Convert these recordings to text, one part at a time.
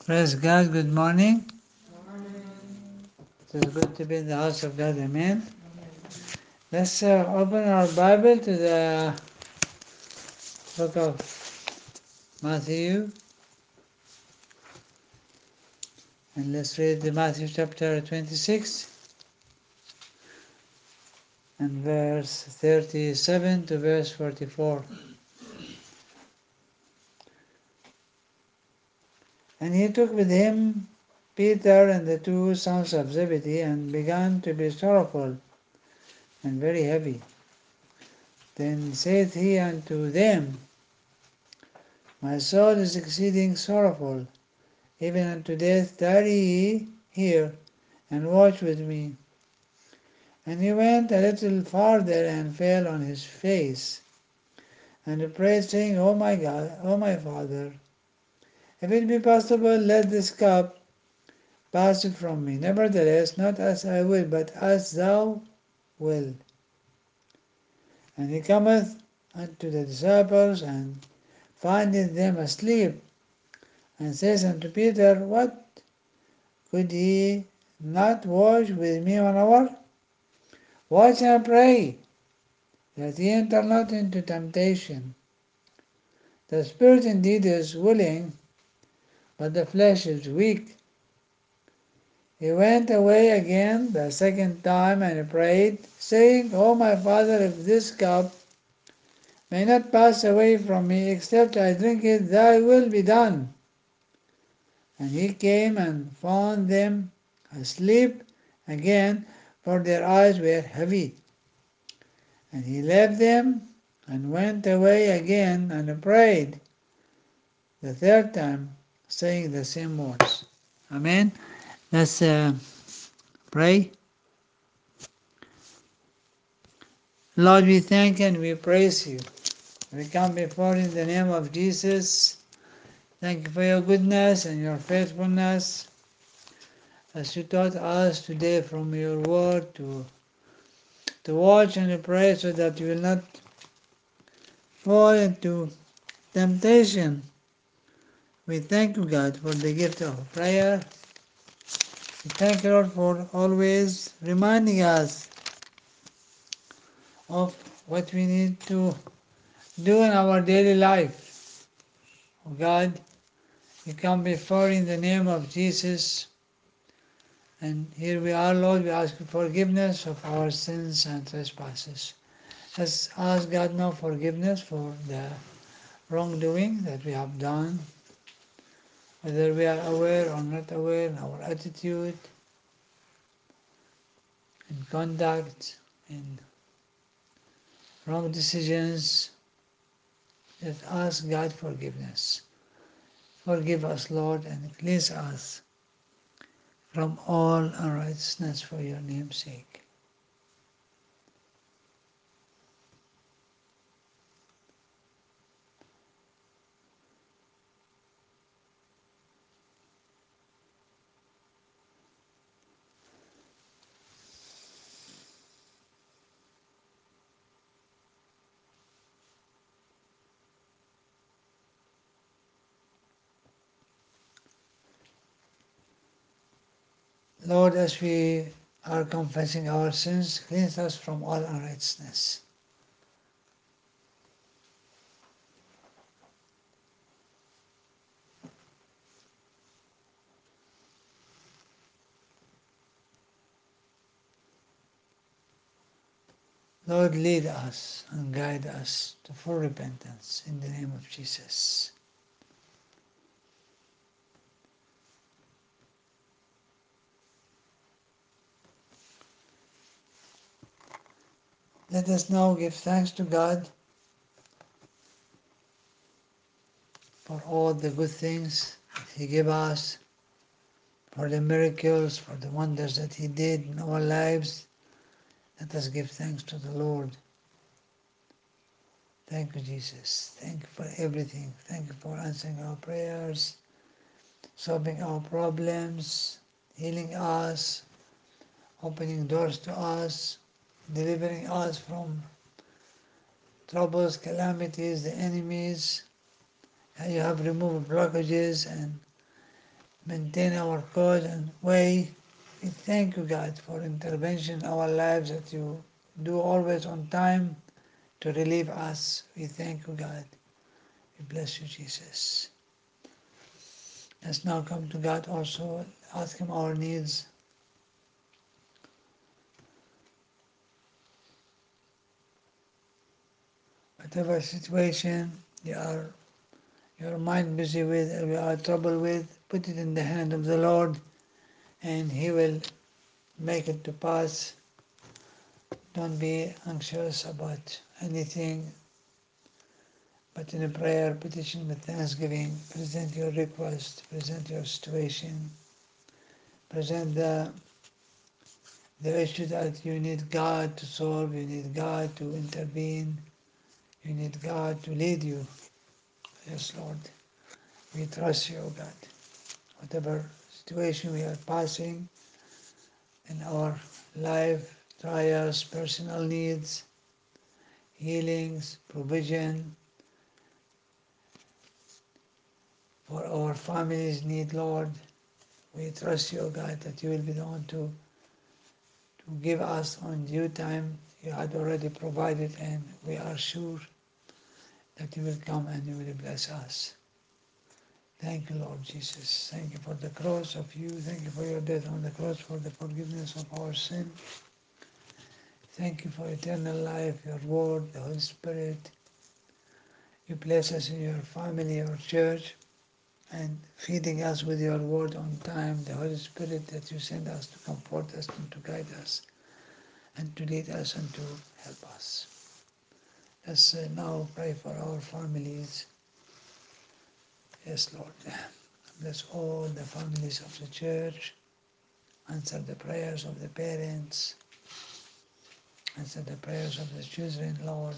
Praise God, good morning. It is good to be in the house of God, amen. Let's open our Bible to the book of Matthew, and let's read the Matthew chapter 26 and verse 37 to verse 44. And he took with him Peter and the two sons of Zebedee, and began to be sorrowful and very heavy. Then saith he unto them, My soul is exceeding sorrowful, even unto death. Tarry ye here, and watch with me. And he went a little farther, and fell on his face, and prayed, saying, O my God, O my Father, if it be possible, let this cup pass from me. Nevertheless, not as I will, but as thou wilt. And he cometh unto the disciples, and findeth them asleep, and says unto Peter, What, could ye not watch with me 1 hour? Watch and pray, that ye enter not into temptation. The spirit indeed is willing, but the flesh is weak. He went away again the second time, and prayed, saying, O my Father, if this cup may not pass away from me, except I drink it, thy will be done. And he came and found them asleep again, for their eyes were heavy. And he left them, and went away again, and prayed the third time, saying the same words. Amen. Let's pray. Lord, we thank and we praise you. We come before you in the name of Jesus. Thank you for your goodness and your faithfulness, as you taught us today from your word to watch and to pray, so that we will not fall into temptation. We thank you, God, for the gift of prayer. We thank you, Lord, for always reminding us of what we need to do in our daily life. Oh God, we come before you in the name of Jesus, and here we are, Lord. We ask for forgiveness of our sins and trespasses. Let's ask God now forgiveness for the wrongdoing that we have done, whether we are aware or not aware, in our attitude, in conduct, in wrong decisions. Let's ask God forgiveness. Forgive us, Lord, and cleanse us from all unrighteousness for your name's sake. Lord, as we are confessing our sins, cleanse us from all unrighteousness. Lord, lead us and guide us to full repentance in the name of Jesus. Let us now give thanks to God for all the good things He gave us, for the miracles, for the wonders that He did in our lives. Let us give thanks to the Lord. Thank you, Jesus. Thank you for everything. Thank you for answering our prayers, solving our problems, healing us, opening doors to us, delivering us from troubles, calamities, the enemies. You have removed blockages and maintain our cause and way. We thank you, God, for intervention in our lives that you do always on time to relieve us. We thank you, God. We bless you, Jesus. Let's now come to God also, ask Him our needs. Whatever situation your mind busy with, or you are troubled with, put it in the hand of the Lord, and He will make it to pass. Don't be anxious about anything, but in a prayer, petition with thanksgiving, present your request, present your situation, present the issue that you need God to solve, you need God to intervene, you need God to lead you. Yes, Lord, we trust you, O God. Whatever situation we are passing in our life, trials, personal needs, healings, provision, for our families' need, Lord, we trust you, O God, that you will be the one to give us on due time. You had already provided, and we are sure that you will come and you will bless us. Thank you, Lord Jesus. Thank you for the cross of you. Thank you for your death on the cross, for the forgiveness of our sin. Thank you for eternal life, your word, the Holy Spirit. You bless us in your family, your church, and feeding us with your word on time, the Holy Spirit that you send us to comfort us and to guide us and to lead us and to help us. Let's now pray for our families. Yes, Lord. Bless all the families of the church. Answer the prayers of the parents. Answer the prayers of the children, Lord.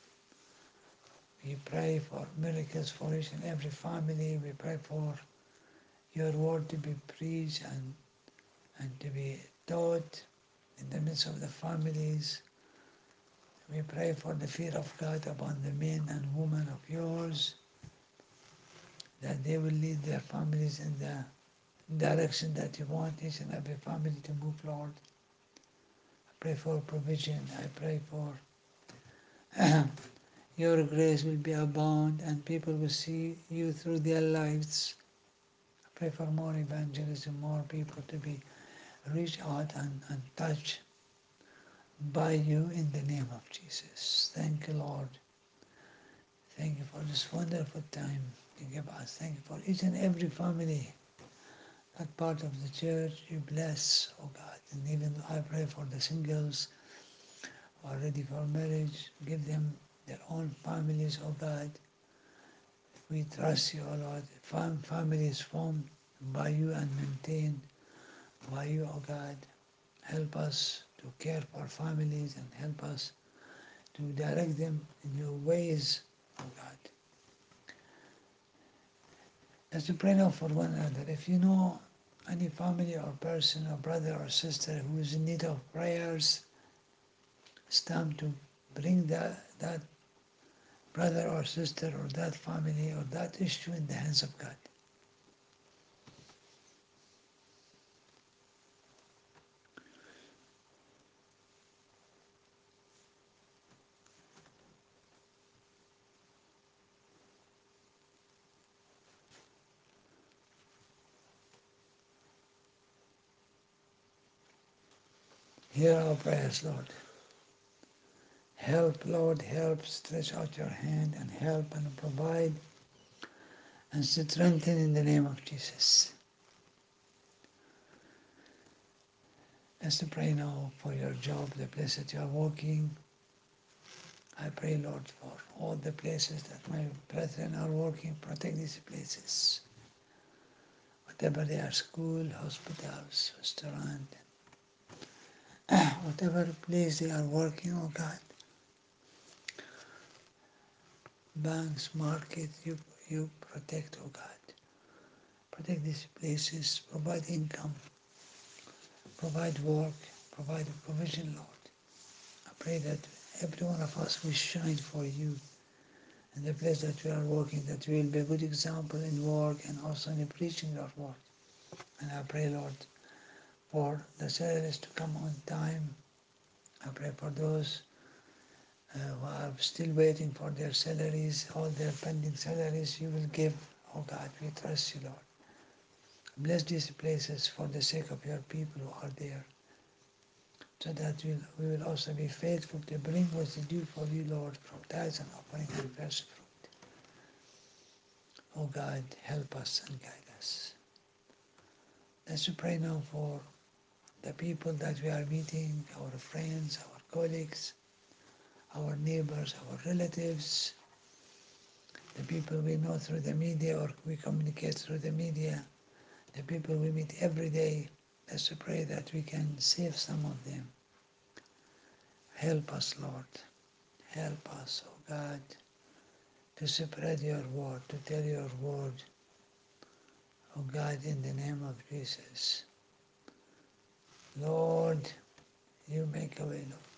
We pray for miracles for each and every family. We pray for your word to be preached and to be taught in the midst of the families. We pray for the fear of God upon the men and women of yours, that they will lead their families in the direction that you want each and every family to move, Lord. I pray for provision. I pray for your grace will be abound and people will see you through their lives. I pray for more evangelism, more people to be reached out and touched by you in the name of Jesus. Thank you, Lord. Thank you for this wonderful time you give us. Thank you for each and every family, that part of the church you bless, oh God. And even I pray for the singles who are ready for marriage. Give them their own families, oh God. We trust you, oh Lord. Family is formed by you and maintained by you, oh God. Help us to care for families and help us to direct them in your ways, oh God. Let's pray now for one another. If you know any family or person or brother or sister who is in need of prayers, it's time to bring that brother or sister or that family or that issue in the hands of God. Hear our prayers, Lord. Help, Lord, help. Stretch out your hand and help and provide and strengthen in the name of Jesus. Let's pray now for your job, the place that you are working. I pray, Lord, for all the places that my brethren are working. Protect these places. Whatever they are, school, hospitals, restaurant, whatever place they are working, oh God. Banks, market, you protect, oh God. Protect these places, provide income, provide work, provide provision, Lord. I pray that every one of us will shine for you in the place that we are working, that we will be a good example in work and also in preaching your word. And I pray, Lord, for the salaries to come on time. I pray for those who are still waiting for their salaries, all their pending salaries you will give. Oh God, we trust you, Lord. Bless these places for the sake of your people who are there, so that we will also be faithful to bring what is due for you, Lord, from tithes and offering and first fruit. Oh God, help us and guide us. Let's pray now for the people that we are meeting, our friends, our colleagues, our neighbors, our relatives, the people we know through the media or we communicate through the media, the people we meet every day. Let's pray that we can save some of them. Help us, Lord. Help us, oh God, to spread your word, to tell your word, oh God, in the name of Jesus. Lord, you make a way, Lord.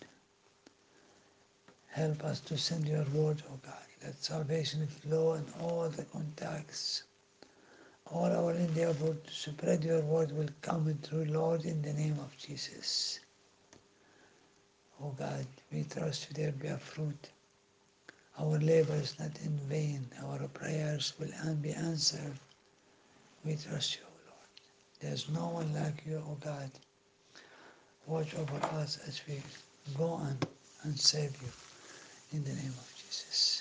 Help us to send your word, oh God. Let salvation flow in all the contacts. All our endeavor to spread your word will come through, Lord, in the name of Jesus. Oh God, we trust you there be a fruit. Our labor is not in vain. Our prayers will be answered. We trust you, O Lord. There's no one like you, O God. Watch over us as we go on and save you in the name of Jesus.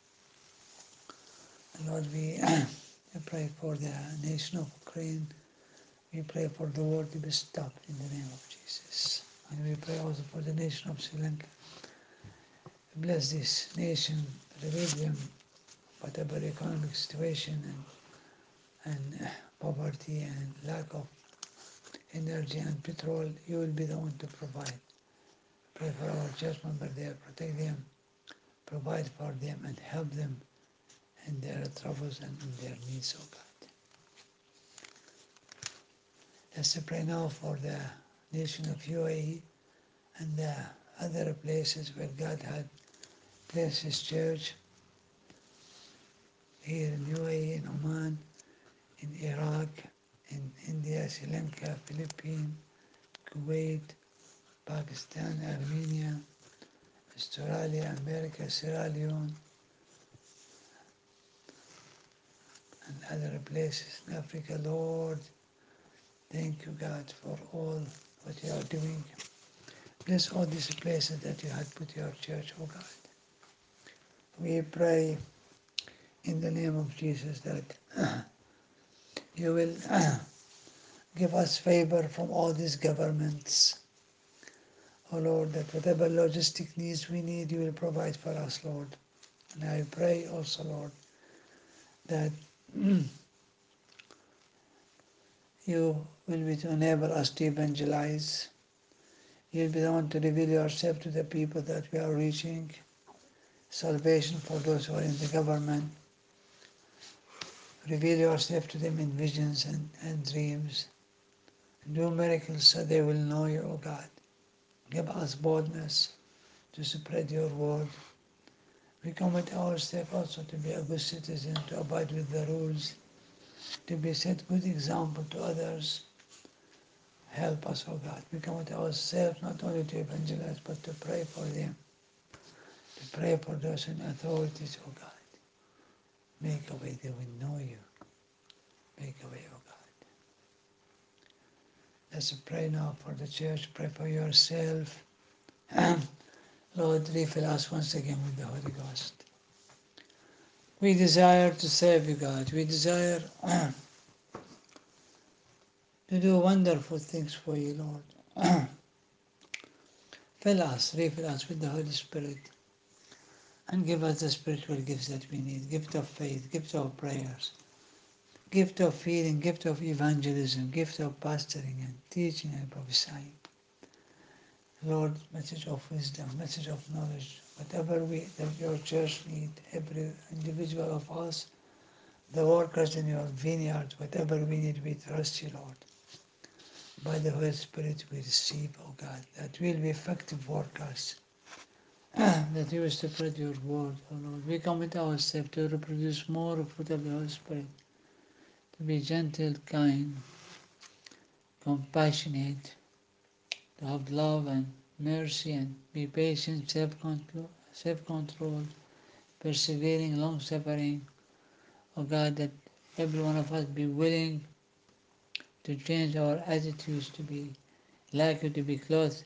And Lord, we pray for the nation of Ukraine. We pray for the war to be stopped in the name of Jesus. And we pray also for the nation of Sri Lanka. Bless this nation, relieve them, whatever economic situation and poverty and lack of energy and petrol, you will be the one to provide. Pray for our church members there, protect them, provide for them and help them in their troubles and in their needs, oh God. Let's pray now for the nation of UAE and the other places where God had placed His church, here in UAE, in Oman, in Iraq, in India, Sri Lanka, Philippines, Kuwait, Pakistan, Armenia, Australia, America, Sierra Leone, and other places in Africa. Lord, thank you, God, for all what you are doing. Bless all these places that you had put your church, oh God. We pray in the name of Jesus that you will give us favor from all these governments. Oh Lord, that whatever logistic needs we need, you will provide for us, Lord. And I pray also, Lord, that you will be to enable us to evangelize. You'll be the one to reveal yourself to the people that we are reaching. Salvation for those who are in the government. Reveal yourself to them in visions and dreams. Do miracles so they will know you, O God. Give us boldness to spread your word. We commit ourselves also to be a good citizen, to abide with the rules, to be set good example to others. Help us, O God. We commit ourselves not only to evangelize, but to pray for them, to pray for those in authorities, O God. Make a way they will know you. Make a way, O God. Let's pray now for the church. Pray for yourself. Lord, refill us once again with the Holy Ghost. We desire to serve you, God. We desire to do wonderful things for you, Lord. Fill us, refill us with the Holy Spirit, and give us the spiritual gifts that we need. Gift of faith, gift of prayers, gift of healing, gift of evangelism, gift of pastoring and teaching and prophesying. Lord, message of wisdom, message of knowledge, whatever that your church need, every individual of us, the workers in your vineyard, whatever we need, we trust you, Lord. By the Holy Spirit we receive, O God, that we'll be effective workers, that you will spread your word, O Lord. We commit ourselves to reproduce more of fruit of the Holy Spirit, to be gentle, kind, compassionate, to have love and mercy and be patient, self-controlled, persevering, long-suffering. Oh God, that every one of us be willing to change our attitudes to be like you, to be clothed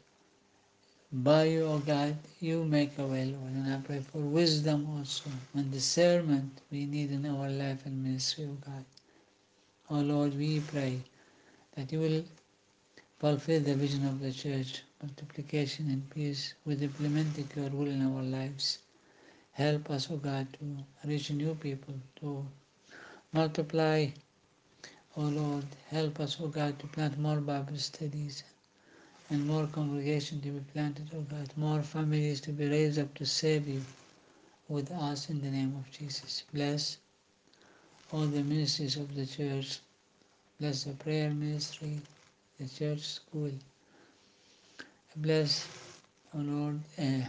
by you, oh God. You make a way, Lord, and I pray for wisdom also and discernment we need in our life and ministry, oh God. Oh Lord, we pray that you will fulfill the vision of the church, multiplication and peace, with implementing your will in our lives. Help us, O God, to reach new people, to multiply, O Lord. Help us, O God, to plant more Bible studies and more congregation to be planted, O God, more families to be raised up to serve you with us in the name of Jesus. Bless all the ministries of the church. Bless the prayer ministry, the church school. Bless, O Lord,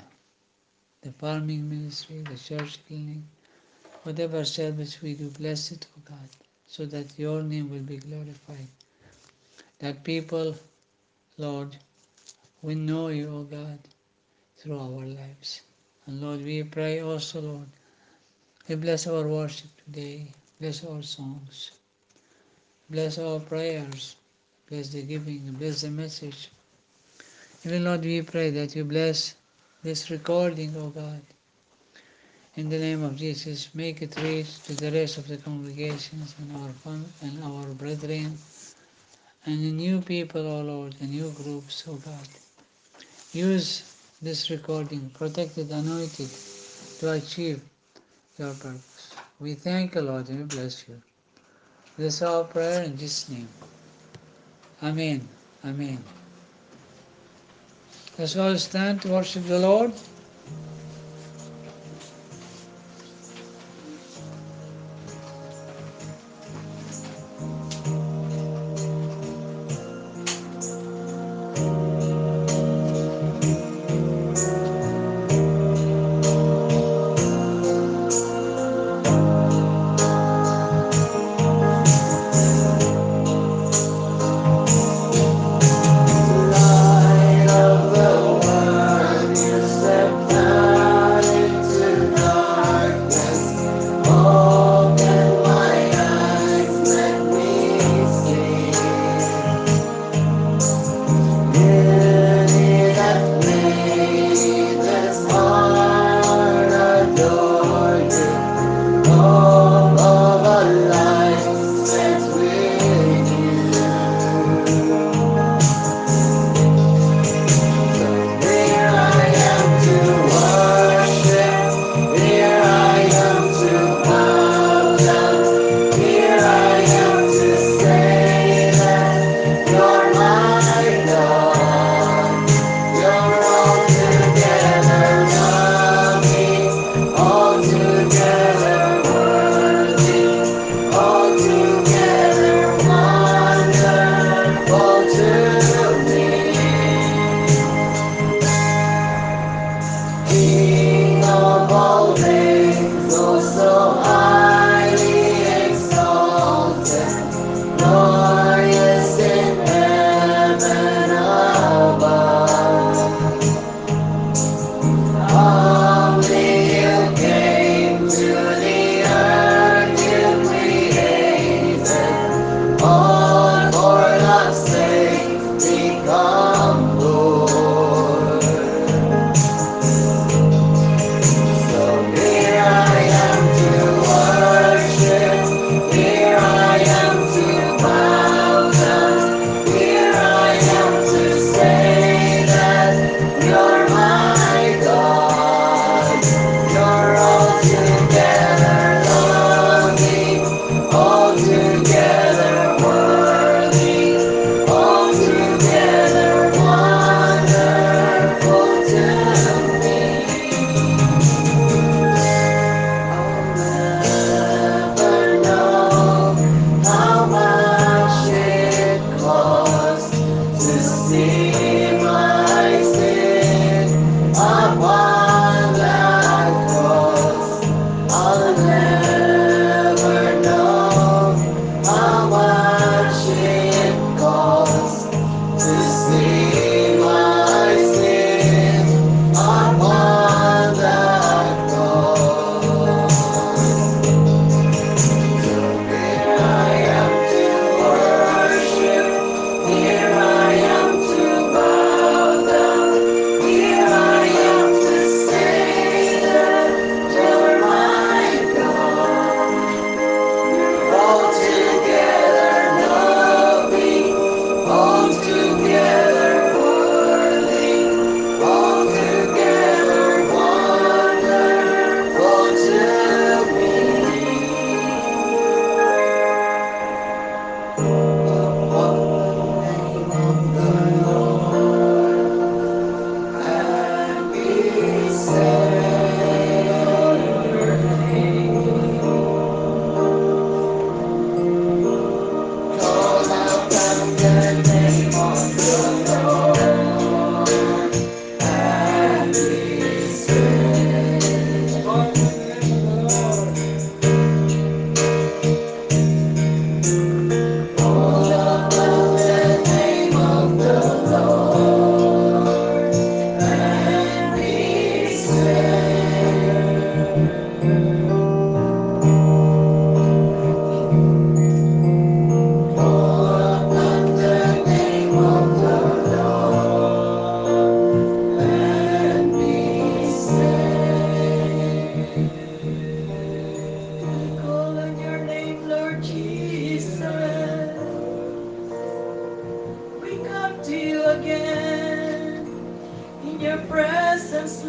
the farming ministry, the church clinic, whatever service we do, bless it, O God, so that your name will be glorified. That people, Lord, will know you, O God, through our lives. And Lord, we pray also, Lord, you bless our worship today, bless our songs, bless our prayers, bless the giving, bless the message. Even Lord, we pray that you bless this recording, O God. In the name of Jesus, make it reach to the rest of the congregations and our brethren and the new people, O Lord, the new groups, O God. Use this recording, protected, anointed, to achieve your purpose. We thank you, Lord, and we bless you. This is our prayer in Jesus' name. Amen. Amen. Let's all stand to worship the Lord.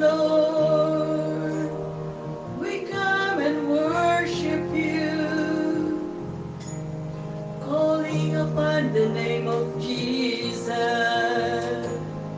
Lord. We come and worship you, calling upon the name of Jesus.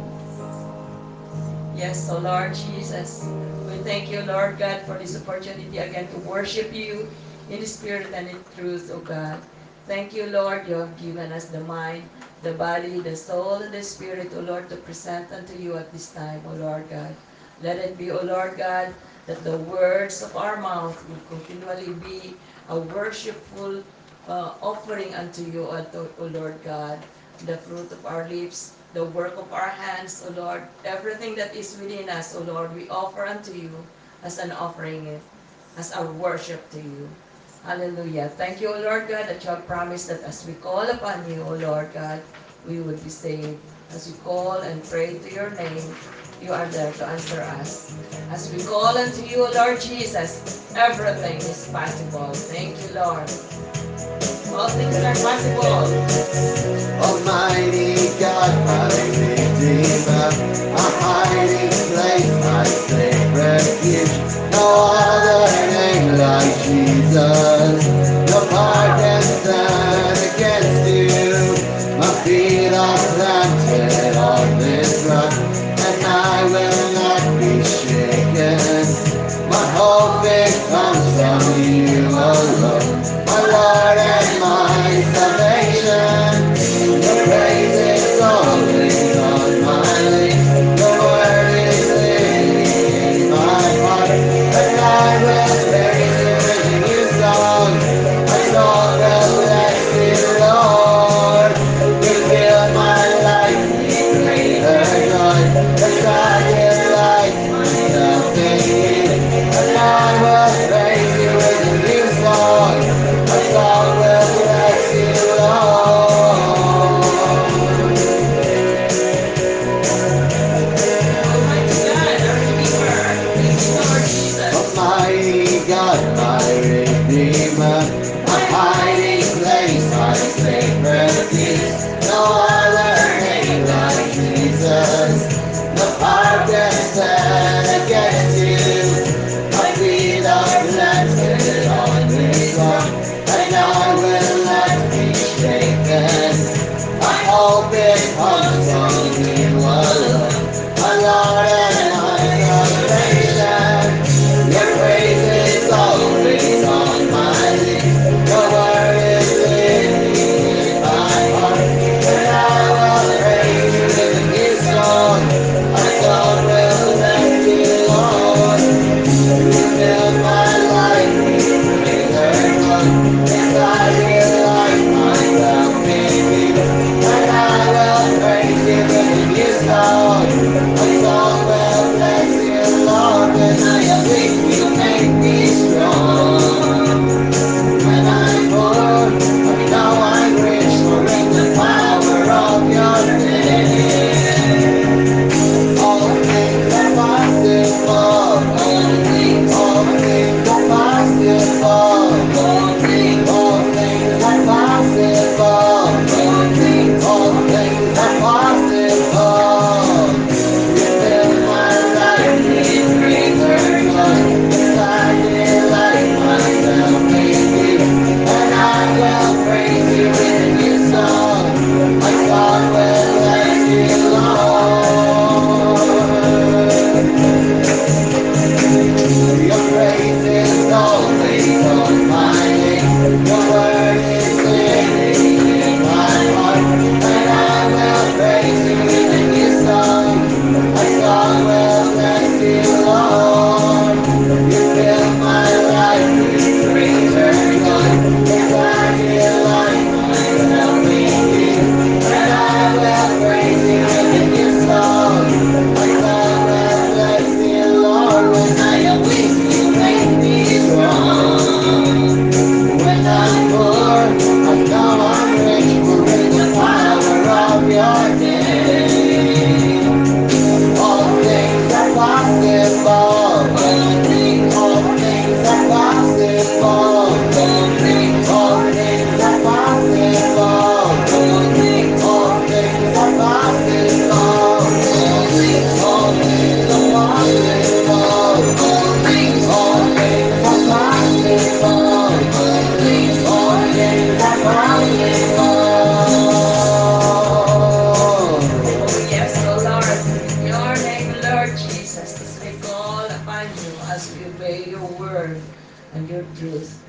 Yes, so Lord Jesus, we thank you, Lord God, for this opportunity again to worship you in spirit and in truth, O God. Thank you, Lord, you have given us the mind, the body, the soul, and the spirit, O Lord, to present unto you at this time, O Lord God. Let it be, O Lord God, that the words of our mouth will continually be a worshipful offering unto you, O Lord God. The fruit of our lips, the work of our hands, O Lord, everything that is within us, O Lord, we offer unto you as an offering, as our worship to you. Hallelujah. Thank you, O Lord God, that you have promised that as we call upon you, O Lord God, we would be saved. As we call and pray to your name, you are there to answer us. As we call unto you, O Lord Jesus, everything is possible. Thank you, Lord. All things are possible. Almighty God, my Redeemer, a hiding place, my safe refuge. No other name like Jesus. No power can stand against you. My feet are planted on this rock, and I will not be shaken. My hope it comes from you alone, my Lord and my salvation. Your praise is always on my lips. Your word is living in my heart, and I will praise you with a new song. My soul will bless you, Lord. You fill my life with greater joy. Yes, I delight myself in you, and I will praise you with a new song. My soul will bless you, Lord. Almighty God, my Redeemer, my hiding place, my safe refuge. No other name like Jesus. No power can stand against you. My feet are planted on this rock, and I will not be shaken. I hope it comes from you alone, my Lord and my salvation. Your praise is always on my lips. Your word is living in my heart, and I will praise you with a new song. My soul will bless you, Lord. You fill my life with greater joy. Yes, I delight myself in you, and I will praise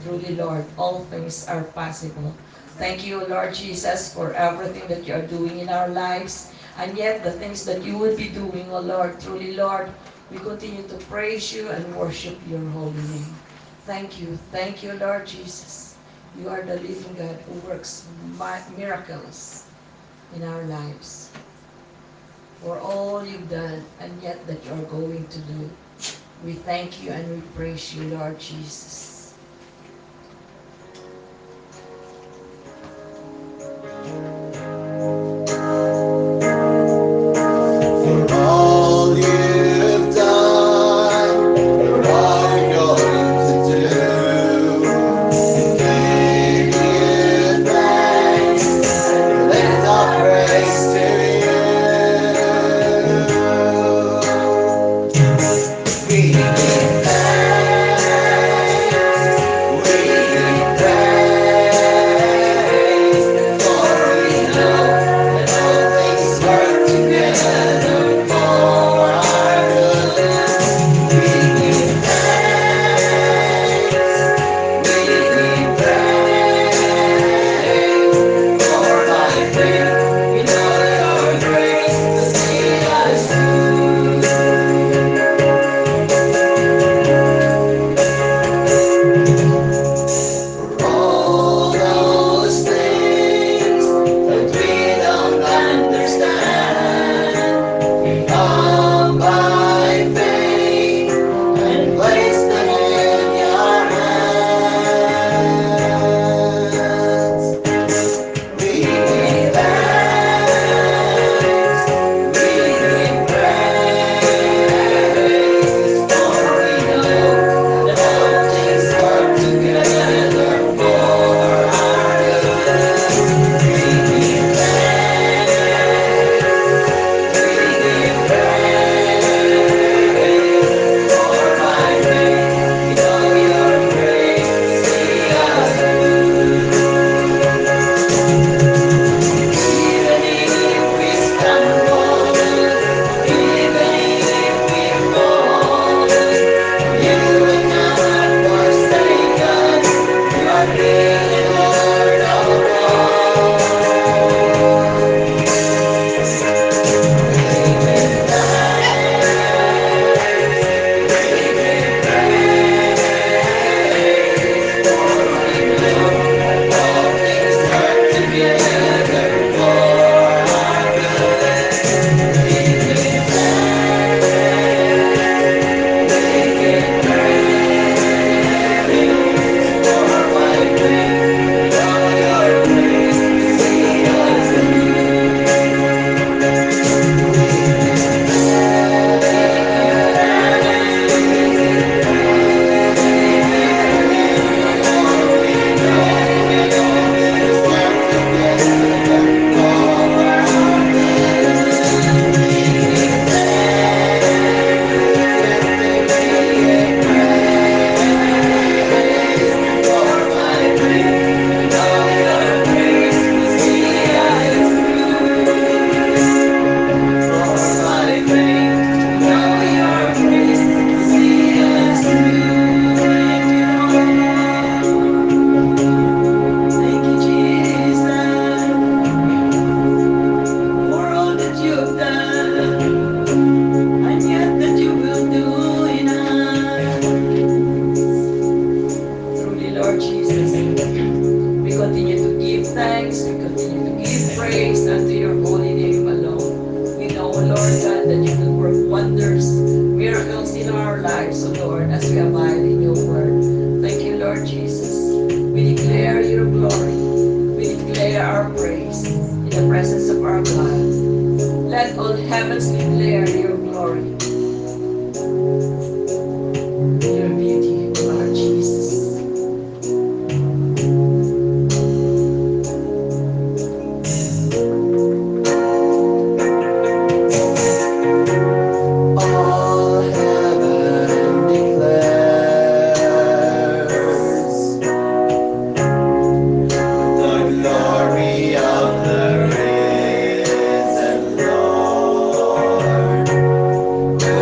Truly, Lord, all things are possible. Thank you, Lord Jesus, for everything that you are doing in our lives, and yet the things that you will be doing, oh Lord. Truly, Lord, we continue to praise you and worship your holy name. Thank you, Lord Jesus. You are the living God who works miracles in our lives. For all you've done and yet that you are going to do. We thank you and we praise you, Lord Jesus. For all you've done, for all you're going to do, give you thanks, lift our praise to you. We give thanks, we give praise, for we know that all things work together for our good. We give thanks, we give praise, for by faith we know your grace will see us through. For all those things that we don't understand, we come by faith and place them in your hands. We give thanks, we give praise, for we know that all things work together for our good. We give thanks, we give praise, for by faith we know your grace will see us even if we stumble, even if we fall, you will not forsake us. You are the Lord of all. We give thanks, we give praise, for we know all things work together for our good. We give thanks, we give praise, for by faith we know your grace will see us through. We give thanks, we give praise, for we know that all things work together for our good. We give thanks, we give praise, for by faith we know your grace will see us through. For by faith we know your grace will see us through. Thank you, Jesus, for all that you've done and yet that you will do in us. Truly, Lord Jesus, we continue to give thanks, we continue to give praise unto your holy name alone. We know, Lord God, that you will work wonders, miracles in our lives, O Lord, as we abide in your word. Thank you, Lord Jesus. We declare your glory. We declare our praise in the presence of our God. Let all heavens declare your glory, your beauty, Lord Jesus. All heaven declares the glory of the risen Lord.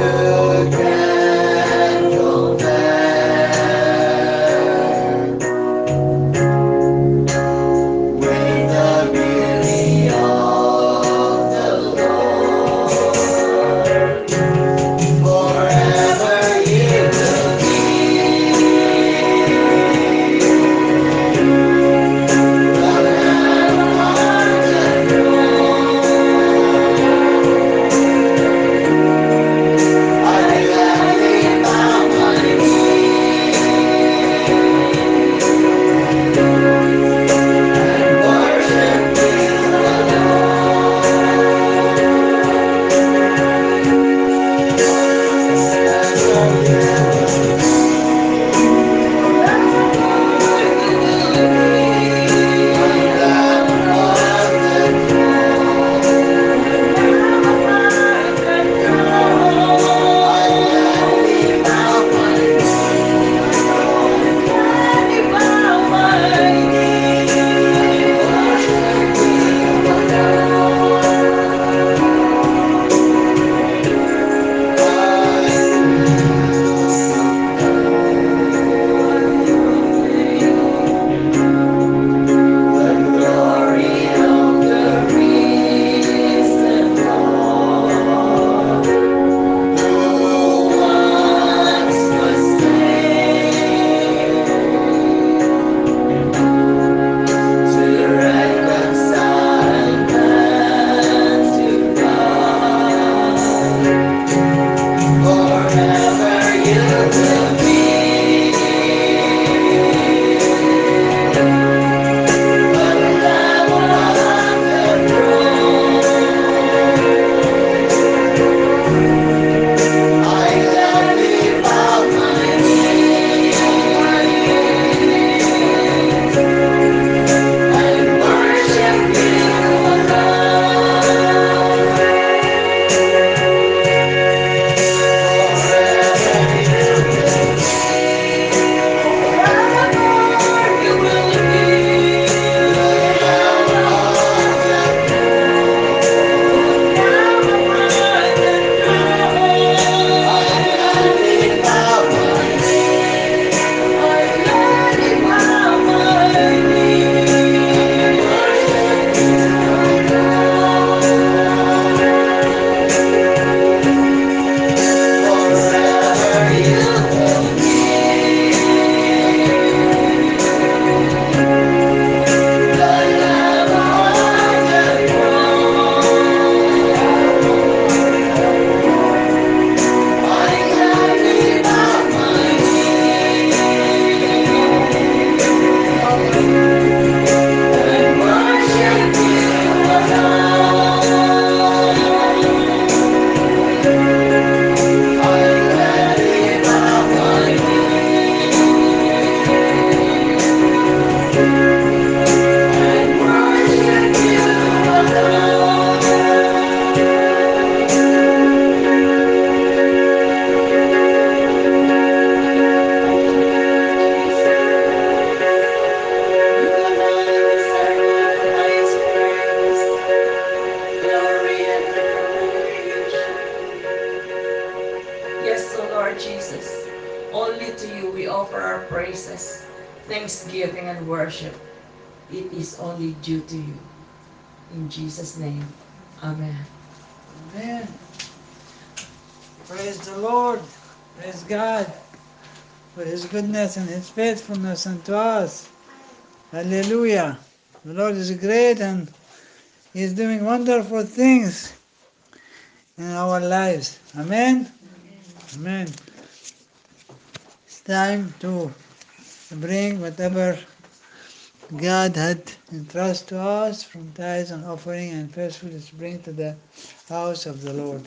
praises, thanksgiving, and worship, it is only due to you. In Jesus' name, Amen. Amen. Praise the Lord. Praise God for His goodness and His faithfulness unto us. Hallelujah. The Lord is great and He is doing wonderful things in our lives. Amen. Amen. It's time to bring whatever God had entrusted to us from tithes and offering and faithfully to bring to the house of the Lord.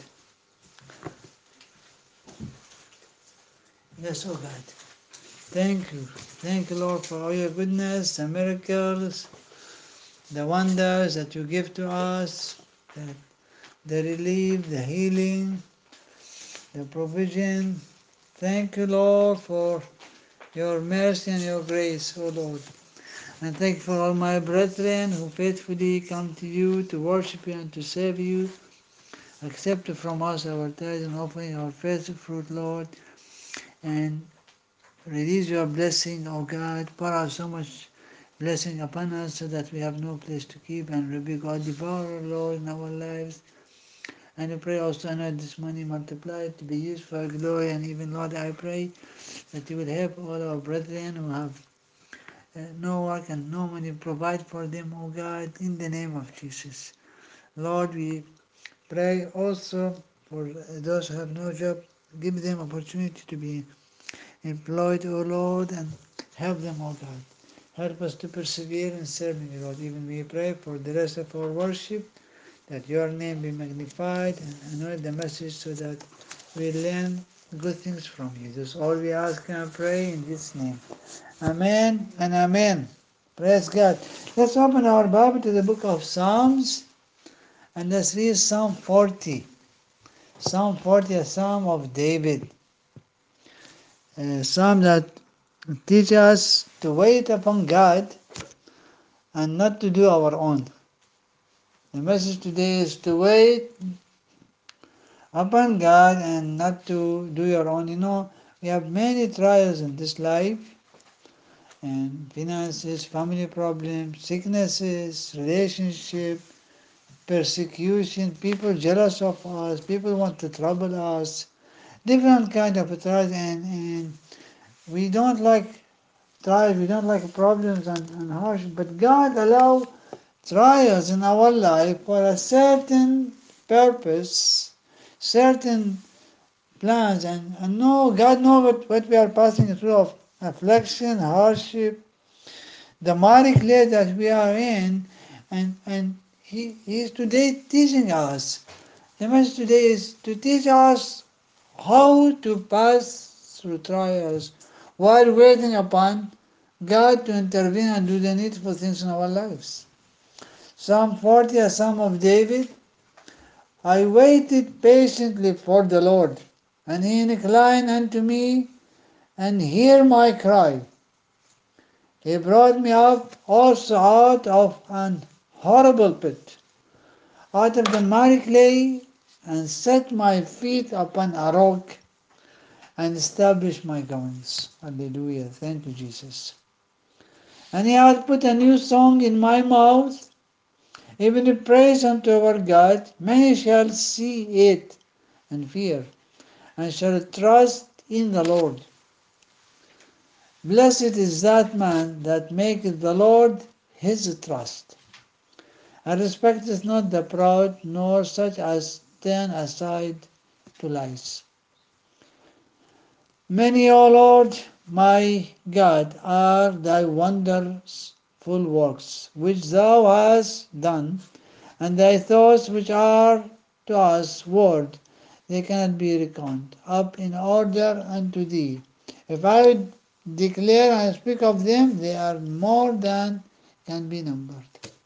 Yes, oh God. Thank you. Thank you, Lord, for all your goodness, the miracles, the wonders that you give to us, the relief, the healing, the provision. Thank you, Lord, for your mercy and your grace, O Lord. And thank you for all my brethren who faithfully come to you to worship you and to serve you. Accept from us our tithes and offering, our faithful fruit, Lord, and release your blessing, O God. Pour out so much blessing upon us so that we have no place to keep and rebuke all devourer, Lord, in our lives. And I pray also anoint this money multiplied to be used for your glory. And even, Lord, I pray that you will help all our brethren who have no work and no money, provide for them, O God, in the name of Jesus. Lord, we pray also for those who have no job. Give them opportunity to be employed, O Lord, and help them, O God. Help us to persevere in serving you, Lord. Even we pray for the rest of our worship, that your name be magnified, and anoint the message so that we learn good things from you. This is all we ask and pray in this name. Amen and amen. Praise God. Let's open our Bible to the book of Psalms, and let's read Psalm 40. Psalm 40, a psalm of David. A psalm that teaches us to wait upon God and not to do our own. The message today is to wait upon God and not to do your own. You know, we have many trials in this life, and finances, family problems, sicknesses, relationship, persecution, people jealous of us, people want to trouble us, different kind of trials, and we don't like trials, we don't like problems and hardship, but God allow trials in our life for a certain purpose, certain plans, and know God knows what we are passing through of affliction, hardship, the miry clay that we are in, and he is today teaching us. The message today is to teach us how to pass through trials while waiting upon God to intervene and do the needful things in our lives. Psalm 40, a psalm of David. I waited patiently for the Lord, and he inclined unto me and hear my cry. He brought me up also out of an horrible pit, out of the miry clay, and set my feet upon a rock, and established my goings. Hallelujah. Thank you, Jesus. And he hath put a new song in my mouth, even a praise unto our God. Many shall see it and fear, and shall trust in the Lord. Blessed is that man that maketh the Lord his trust, and respecteth not the proud, nor such as turn aside to lies. Many, O Lord, my God, are thy wonderful works, which thou hast done, and thy thoughts which are to us word, they cannot be reckoned up in order unto thee. If I would declare and speak of them, they are more than can be numbered.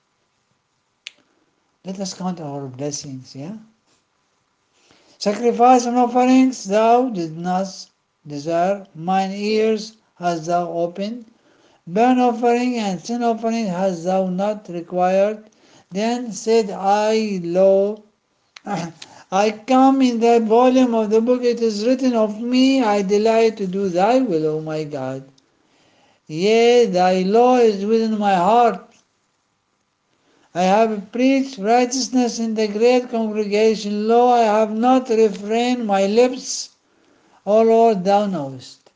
Let us count our blessings, yeah? Sacrifice and offerings thou didst not desire, mine ears hast thou opened. Burnt offering and sin offering hast thou not required. Then said I, Lo, I come. In the volume of the book it is written of me, I delight to do thy will, O my God. Yea, thy law is within my heart. I have preached righteousness in the great congregation. Lo, I have not refrained my lips. O Lord, thou knowest.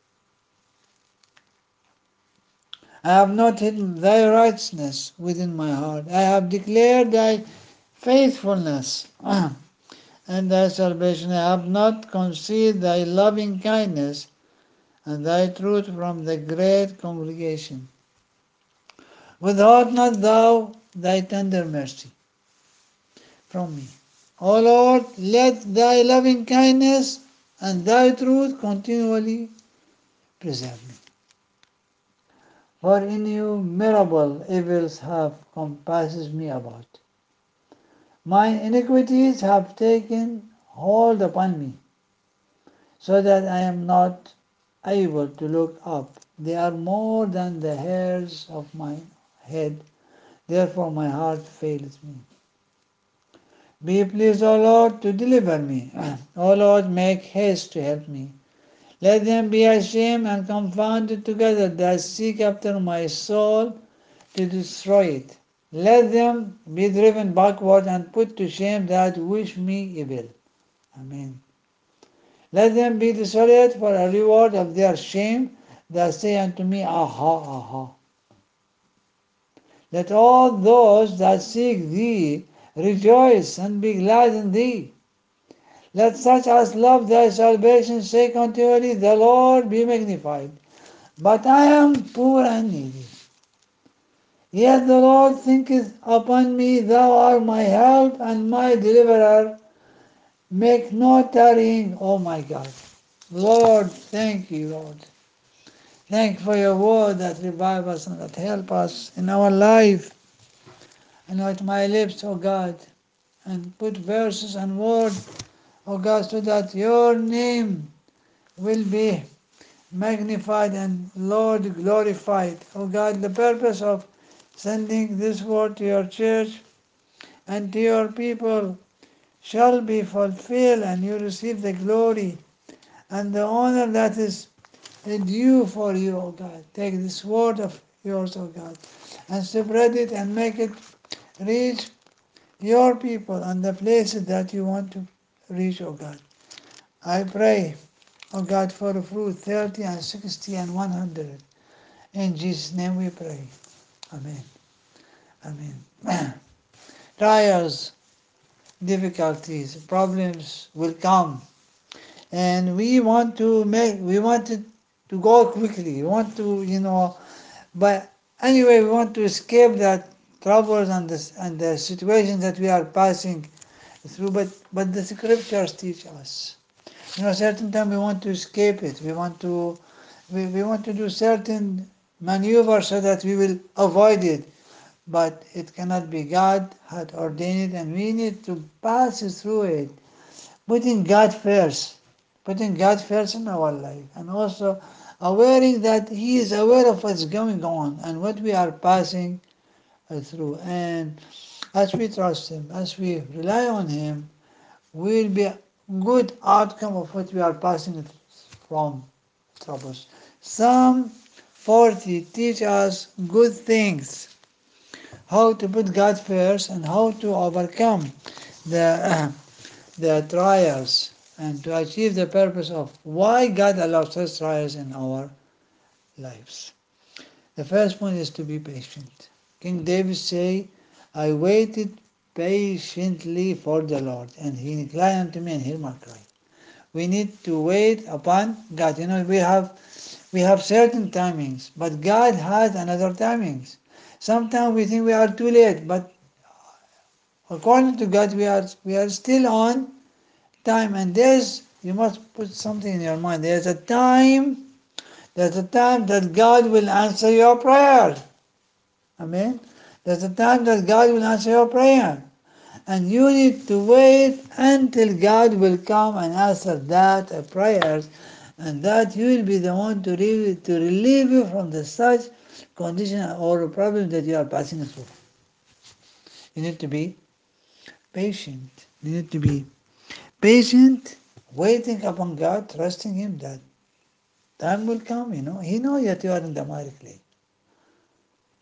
I have not hidden thy righteousness within my heart. I have declared thy faithfulness and thy salvation. I have not concealed thy loving kindness and thy truth from the great congregation. Withhold not thou thy tender mercy from me. O Lord, let thy loving kindness and thy truth continually preserve me. For innumerable evils have compassed me about. My iniquities have taken hold upon me, so that I am not able to look up. They are more than the hairs of my head, therefore my heart faileth me. Be pleased, O Lord, to deliver me. O Lord, make haste to help me. Let them be ashamed and confounded together that seek after my soul to destroy it. Let them be driven backward and put to shame that wish me evil. Amen. Let them be desolate for a reward of their shame that say unto me, Aha, aha. Let all those that seek thee rejoice and be glad in thee. Let such as love thy salvation say continually, The Lord be magnified. But I am poor and needy. Yet the Lord thinketh upon me, Thou art my help and my deliverer. Make no tarrying, O my God. Lord, thank you, Lord. Thank you for your word that revive us and that help us in our life. Anoint my lips, O God, and put verses and words, O God, so that your name will be magnified and Lord glorified. O God, the purpose of sending this word to your church and to your people shall be fulfilled, and you receive the glory and the honor that is due for you, O God. Take this word of yours, O God, and spread it and make it reach your people and the places that you want to reach, O God. I pray, O God, for the fruit 30 and 60 and 100. In Jesus' name we pray. Amen. Amen. Trials, difficulties, problems will come, and we want it to go quickly. We want to, but anyway, we want to escape that troubles and the situations that we are passing through. But the scriptures teach us. Certain time we want to escape it. We want to do certain maneuvers so that we will avoid it. But it cannot be. God had ordained it, and we need to pass through it, putting God first, in our life, and also awareing that He is aware of what's going on and what we are passing through. And as we trust Him, as we rely on Him, will be a good outcome of what we are passing from troubles. Psalm 40 teach us good things, how to put God first and how to overcome the, the trials and to achieve the purpose of why God allows such trials in our lives. The first point is to be patient. King David say, I waited patiently for the Lord, and He inclined unto me and heard my cry. We need to wait upon God. We have certain timings, but God has another timings. Sometimes we think we are too late, but according to God, we are still on time. And you must put something in your mind. There's a time that God will answer your prayer. Amen. There's a time that God will answer your prayer. And you need to wait until God will come and answer that prayers, and that you will be the one to relieve you from the such condition or problem that you are passing through. You need to be patient. You need to be patient, waiting upon God, trusting Him that time will come. He knows that you are in the miry clay.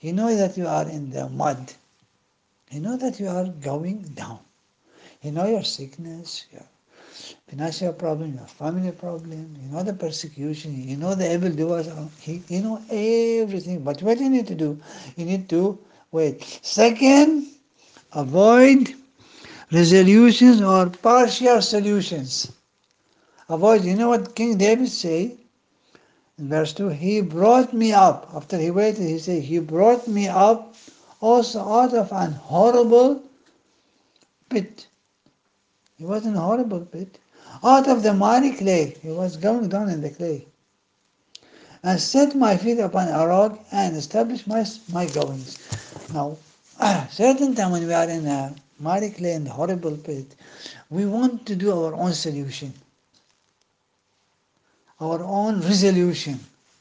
He knows that you are in the mud. He knows that you are going down. He knows your sickness, your financial problem, your family problem, you know the persecution, you know the evildoers. He know everything. But what you need to do, you need to wait. Second, avoid resolutions or partial solutions. Avoid, you know what King David say in verse 2? He brought me up. After he waited, he said, he brought me up also out of an horrible pit. He was in a horrible pit. Out of the miry clay. He was going down in the clay. And set my feet upon a rock and established my goings. Now, certain time when we are in a miry clay and horrible pit, we want to do our own solution, our own resolution.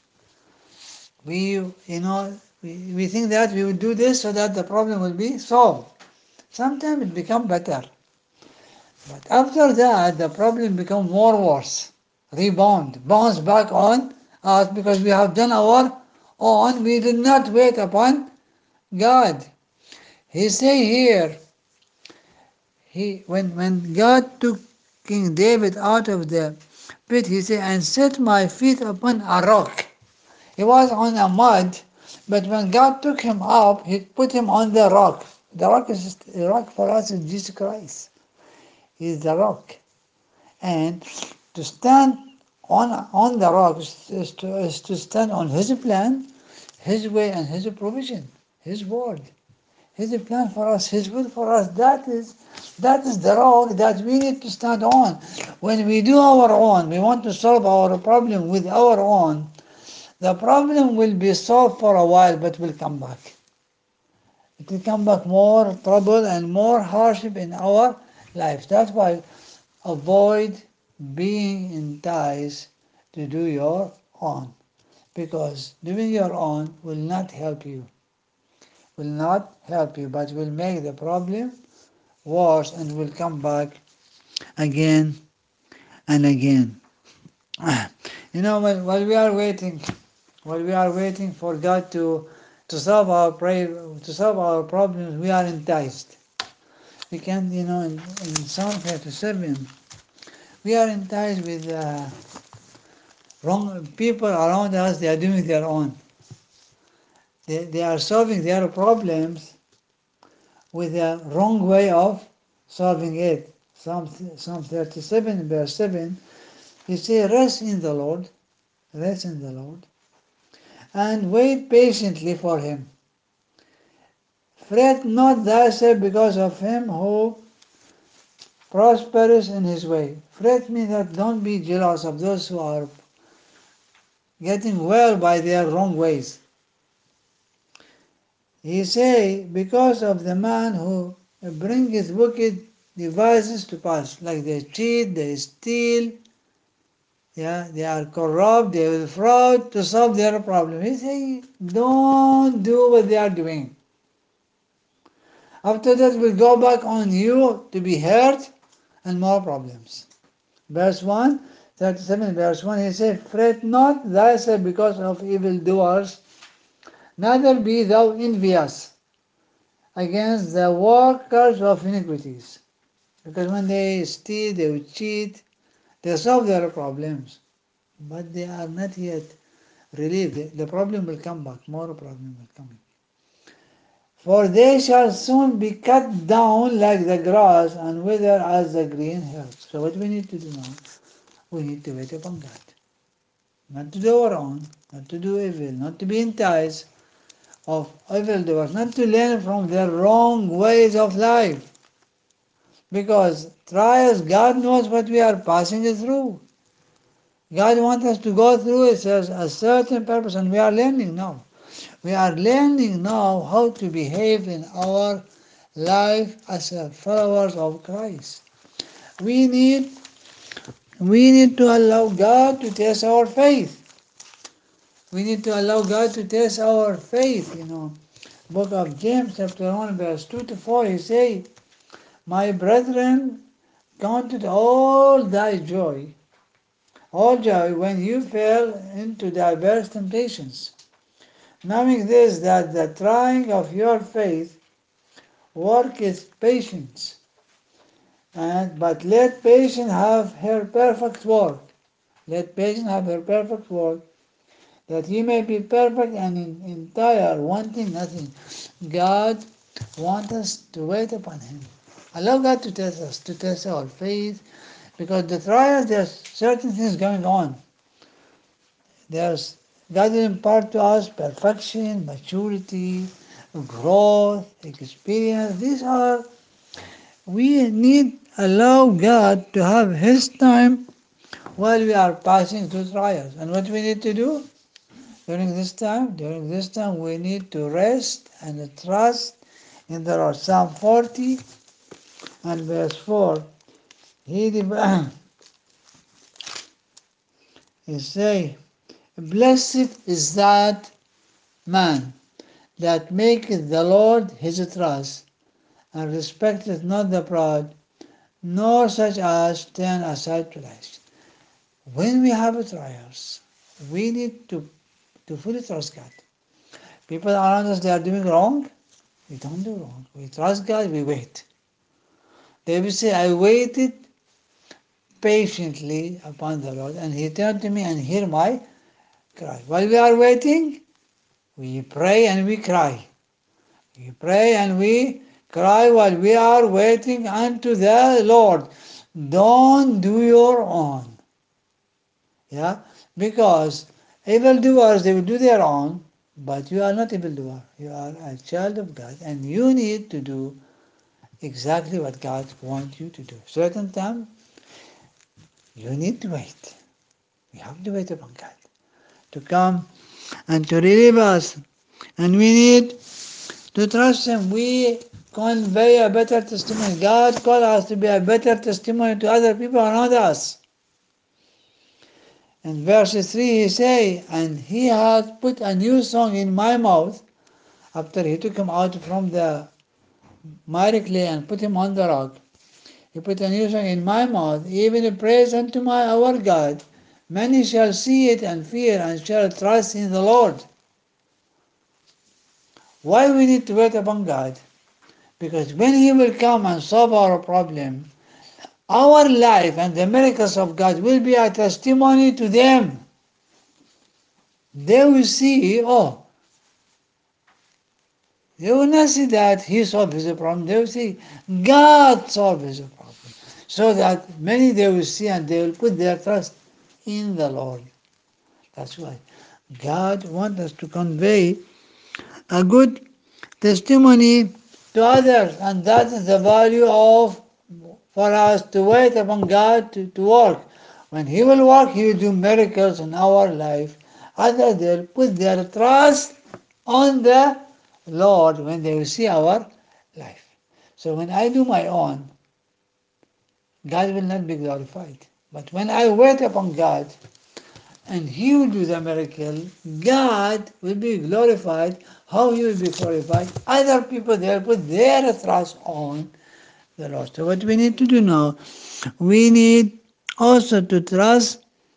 We think that we will do this so that the problem will be solved. Sometimes it becomes better. But after that, the problem becomes more worse. Rebound, bounce back on us because we have done our own. We did not wait upon God. He say here, when God took King David out of the pit, he said, and set my feet upon a rock. He was on a mud, but when God took him up, he put him on the rock. The rock for us is Jesus Christ. He is the rock. And to stand on the rock is to stand on His plan, His way, and His provision, His word, His plan for us, His will for us. That is the rock that we need to stand on. When we do our own, we want to solve our problem with our own, the problem will be solved for a while, but will come back. It will come back more trouble and more hardship in our lives. That's why avoid being enticed to do your own, because doing your own will not help you, but will make the problem worse and will come back again and again. While we are waiting for God to solve our problems, we are enticed. We can, in Psalm 37, we are enticed with wrong people around us. They are doing their own. They are solving their problems with a wrong way of solving it. Psalm 37, verse 7, he says, rest in the Lord, and wait patiently for Him. Fret not thyself because of him who prospers in his way. Fret means that don't be jealous of those who are getting well by their wrong ways. He say, because of the man who bringeth wicked devices to pass, like they cheat, they steal, they are corrupt, they will fraud to solve their problem. He say, don't do what they are doing. After that will go back on you to be hurt and more problems. Verse 1, 37 verse 1, he said, fret not thyself because of evildoers, neither be thou envious against the workers of iniquities. Because when they steal, they cheat, they solve their problems, but they are not yet relieved. The problem will come back, more problem will come. For they shall soon be cut down like the grass and wither as the green herb. So what we need to do now? We need to wait upon God. Not to do our own, not to do evil, not to be enticed of evildoers, not to learn from their wrong ways of life. Because trials, God knows what we are passing through. God wants us to go through it as a certain purpose, and we are learning now. We are learning now how to behave in our life as followers of Christ. We need to allow God to test our faith. We need to allow God to test our faith, Book of James, chapter 1, verse 2 to 4, he says, my brethren, count it all joy when you fell into diverse temptations, knowing this, that the trying of your faith worketh patience. But let patience have her perfect work. Let patience have her perfect work, that ye may be perfect and entire, wanting nothing. God wants us to wait upon Him. Allow God to test us, to test our faith, because the trials, there's certain things going on. There's God will impart to us perfection, maturity, growth, experience. We need allow God to have His time while we are passing through trials. And what we need to do during this time? During this time we need to rest and trust in the Lord. Psalm 40 and verse 4. He say, blessed is that man that maketh the Lord his trust, and respecteth not the proud, nor such as turn aside to lies. When we have trials, we need to fully trust God. People around us, they are doing wrong. We don't do wrong. We trust God, we wait. David said, I waited patiently upon the Lord, and He turned to me and heard my cry. While we are waiting, we pray and we cry. We pray and we cry while we are waiting unto the Lord. Don't do your own. Yeah? Because evildoers, they will do their own, but you are not evildoer. You are a child of God, and you need to do exactly what God wants you to do. Certain time, you need to wait. We have to wait upon God to come and to relieve us. And we need to trust Him. We convey a better testimony. God called us to be a better testimony to other people around us. In verse 3 He say, and He hath put a new song in my mouth, after He took him out from the miry clay and put him on the rock. He put a new song in my mouth, even a praise unto our God. Many shall see it and fear, and shall trust in the Lord. Why we need to wait upon God? Because when He will come and solve our problem, our life and the miracles of God will be a testimony to them. They will see, they will not see that He solved His problem. They will see God solved His problem. So that many they will see and they will put their trust in the Lord. That's why God wants us to convey a good testimony to others, and that is the value of for us to wait upon God to work. When He will work, He will do miracles in our life. Others they'll put their trust on the Lord when they will see our life. So when I do my own, God will not be glorified. But when I wait upon God, and He will do the miracle, God will be glorified. How He will be glorified? Other people, they will put their trust on the Lord. So what we need to do now, we need also to trust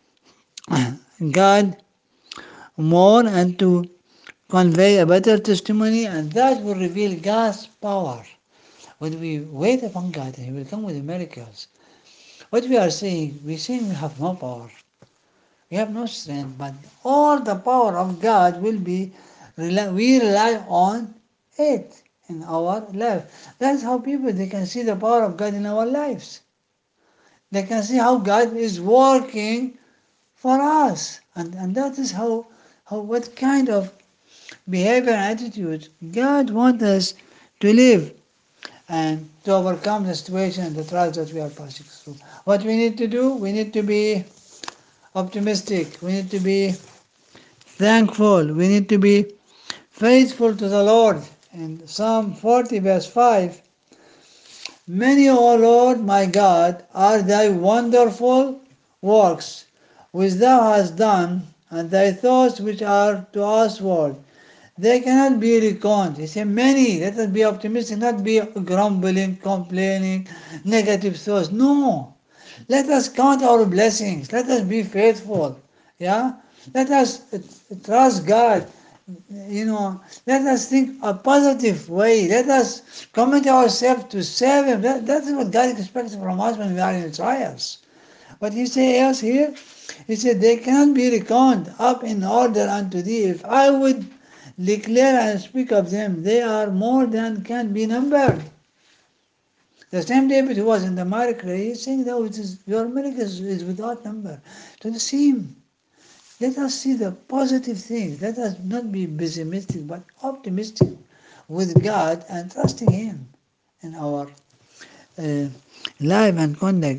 God more and to convey a better testimony, and that will reveal God's power. When we wait upon God, He will come with the miracles. What we are saying, we saying we have no power. We have no strength, but all the power of God will be, we rely on it in our life. That's how people, they can see the power of God in our lives. They can see how God is working for us. And that is what kind of behavior and attitude God wants us to live and to overcome the situation and the trials that we are passing through. What we need to do, we need to be optimistic. We need to be thankful. We need to be faithful to the Lord. In Psalm 40 verse 5, many, O Lord my God, are thy wonderful works which thou hast done, and thy thoughts which are to us word. They cannot be reckoned. He said many. Let us be optimistic, not be grumbling, complaining, negative thoughts. No. Let us count our blessings. Let us be faithful. Yeah? Let us trust God let us think a positive way. Let us commit ourselves to serve Him. That is what God expects from us when we are in trials. But He says else here, He said, they cannot be reckoned up in order unto thee. If I would declare and speak of them, they are more than can be numbered. The same David who was in the mark, he is saying that your miracles is without number. To the same, let us see the positive things. Let us not be pessimistic, but optimistic with God and trusting Him in our uh, life and conduct.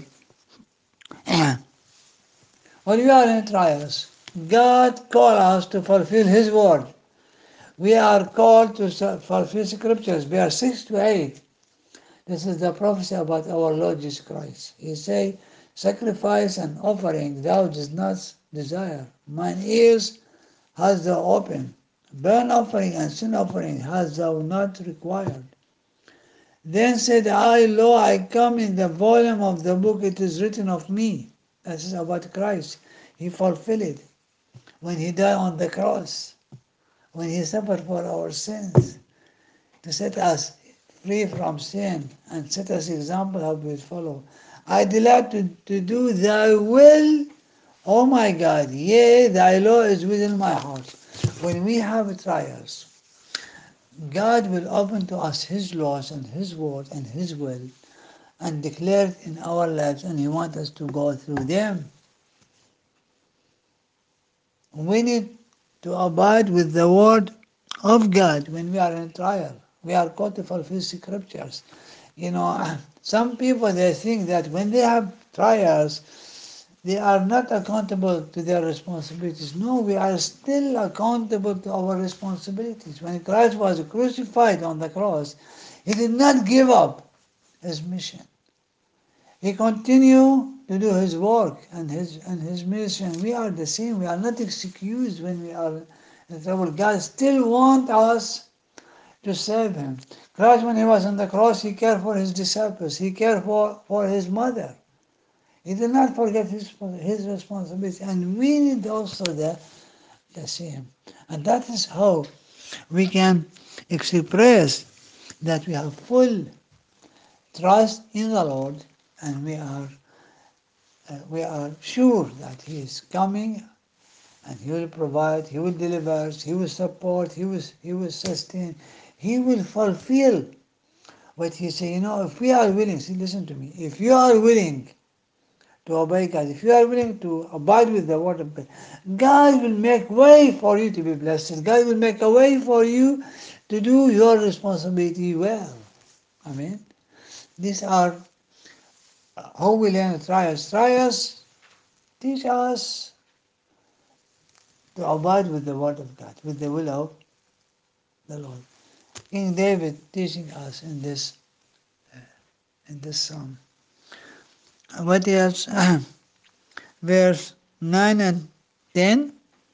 When we are in trials, God calls us to fulfill His word. We are called to fulfill scriptures, verse 6 to 8. This is the prophecy about our Lord Jesus Christ. He say, sacrifice and offering thou didst not desire. Mine ears hast thou opened. Burnt offering and sin offering hast thou not required. Then said I, lo, I come, in the volume of the book it is written of me. This is about Christ. He fulfilled it when He died on the cross, when He suffered for our sins, to set us free from sin and set us example how we follow. I delight to do thy will, O my God. Yea, thy law is within my heart. When we have trials, God will open to us His laws and His word and His will and declare it in our lives, and He wants us to go through them. We need to abide with the word of God when we are in trial. We are called to fulfill scriptures. Some people, they think that when they have trials, they are not accountable to their responsibilities. No, we are still accountable to our responsibilities. When Christ was crucified on the cross, He did not give up His mission. He continued to do His work and his mission. We are the same. We are not excused when we are in trouble. God still wants us to serve Him. Christ, when He was on the cross, He cared for His disciples. He cared for His mother. He did not forget his responsibility. And we need also the same. And that is how we can express that we have full trust in the Lord, and we are sure that He is coming, and He will provide, He will deliver, He will support, He will sustain, He will fulfill what He said. If we are willing, see, listen to me, if you are willing to obey God, if you are willing to abide with the word of God, God will make way for you to be blessed. God will make a way for you to do your responsibility well. Amen. These are how we learn trials. Trials teach us to abide with the word of God, with the will of the Lord. King David teaching us in this psalm. What else? Verse 9 and 10.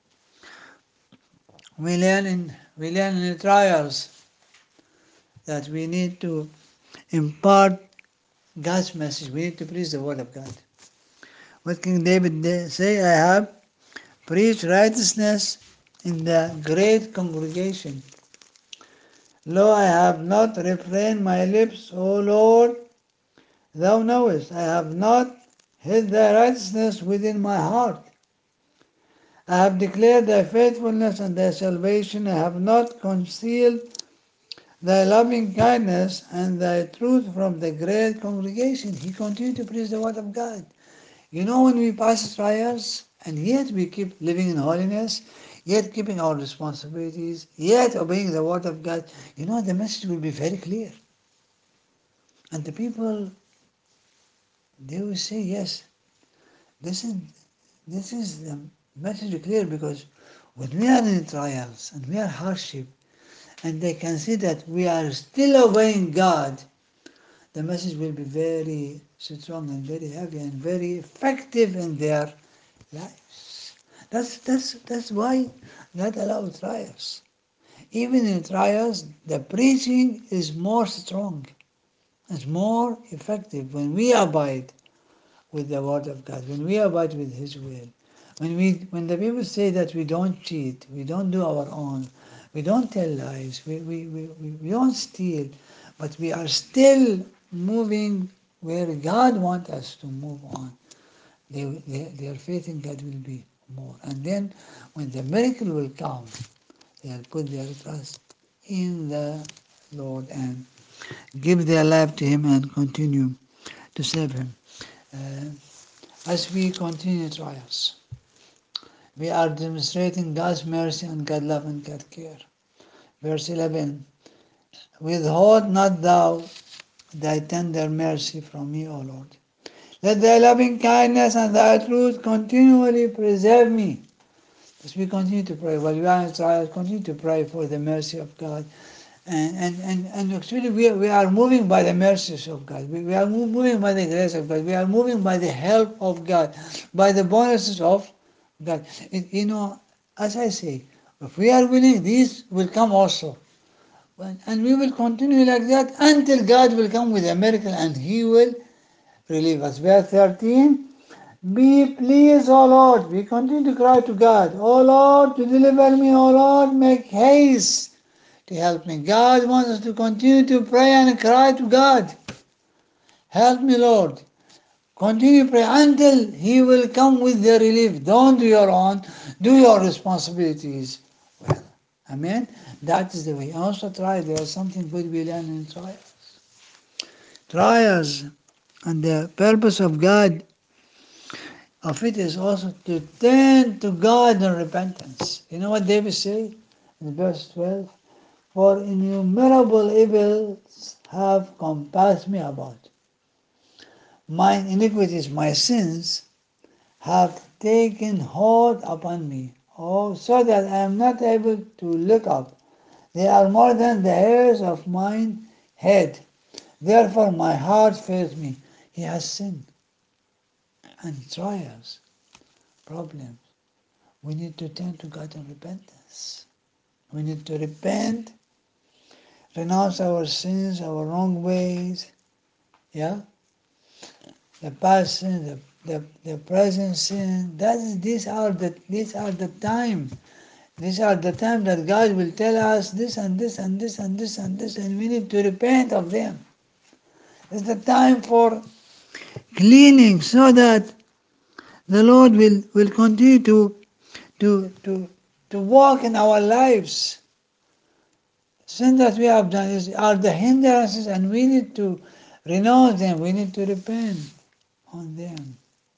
We learn in the trials that we need to impart God's message. We need to preach the word of God. What King David say? I have preached righteousness in the great congregation. Lo, I have not refrained my lips, O Lord, thou knowest. I have not hid thy righteousness within my heart. I have declared thy faithfulness and thy salvation. I have not concealed thy loving kindness and thy truth from the great congregation. He continued to preach the word of God. When we pass trials, and yet we keep living in holiness, yet keeping our responsibilities, yet obeying the word of God, the message will be very clear. And the people, they will say, yes, this is the message clear, because when we are in trials and we are hardship, and they can see that we are still obeying God, the message will be very strong and very heavy and very effective in their lives. That's why God allows trials. Even in trials, the preaching is more strong, it's more effective when we abide with the word of God, when we abide with His will, When the people say that we don't cheat, we don't do our own, we don't tell lies, we don't steal, but we are still moving where God wants us to move on. Their faith in God will be more. And then when the miracle will come, they'll put their trust in the Lord and give their life to Him and continue to serve Him. As we continue trials, we are demonstrating God's mercy and God's love and God's care. Verse 11, withhold not thou thy tender mercy from me, O Lord. Let thy loving kindness and thy truth continually preserve me. As we continue to pray, while we are in trials, continue to pray for the mercy of God. And actually, we are moving by the mercies of God. We are moving by the grace of God. We are moving by the help of God, by the bonuses of God. As I say, if we are willing, these will come also. And we will continue like that until God will come with a miracle and He will relieve us. Verse 13, be pleased, O Lord. We continue to cry to God, O Lord, to deliver me, O Lord, make haste to help me. God wants us to continue to pray and cry to God. Help me, Lord. Continue to pray until He will come with the relief. Don't do your own. Do your responsibilities well. Amen? That is the way. Also try. There is something good we learn in trials. Trials and the purpose of God of it is also to turn to God in repentance. You know what David said in verse 12? For innumerable evils have compassed me about. Mine iniquities, my sins, have taken hold upon me. Oh, so that I am not able to look up. They are more than the hairs of mine head. Therefore my heart fails me. He has sinned. And trials, problems. We need to turn to God in repentance. We need to repent, renounce our sins, our wrong ways, yeah? The past sin, the present sin. These are the time. These are the time that God will tell us this and this and this and this and this, and we need to repent of them. It's the time for cleaning so that the Lord will continue to walk in our lives. Sin that we have done are the hindrances, and we need to renounce them. We need to repent on them.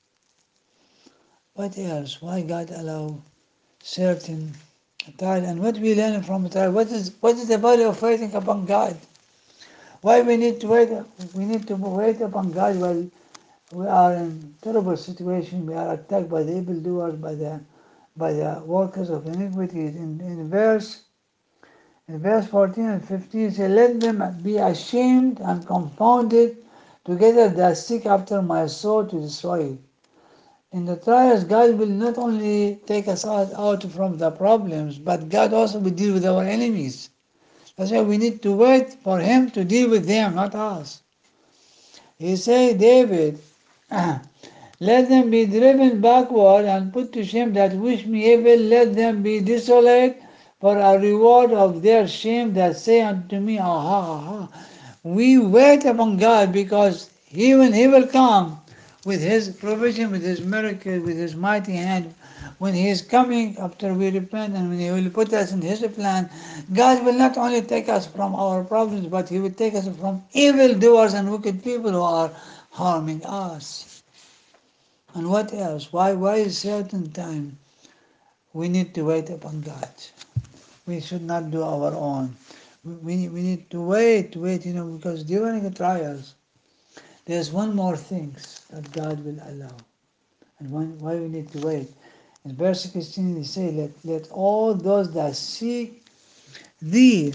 What else? Why God allow certain trial? And what we learn from trial? What is the value of waiting upon God? Why we need to wait? We need to wait upon God while we are in terrible situation. We are attacked by the evildoers, by the workers of iniquity. In verse 14 and 15, say, let them be ashamed and confounded together that seek after my soul to destroy it. In the trials, God will not only take us out from the problems, but God also will deal with our enemies. That's why we need to wait for Him to deal with them, not us. He said, David, let them be driven backward and put to shame that wish me evil. Let them be desolate for a reward of their shame that say unto me, aha, aha. We wait upon God because when He will come with His provision, with His miracle, with His mighty hand, when He is coming after we repent and when He will put us in His plan, God will not only take us from our problems, but He will take us from evil doers and wicked people who are harming us. And what else? Why is certain time we need to wait upon God? We should not do our own. We need to wait, because during the trials, there's one more thing that God will allow. And why we need to wait. In verse 16, he says, let all those that seek thee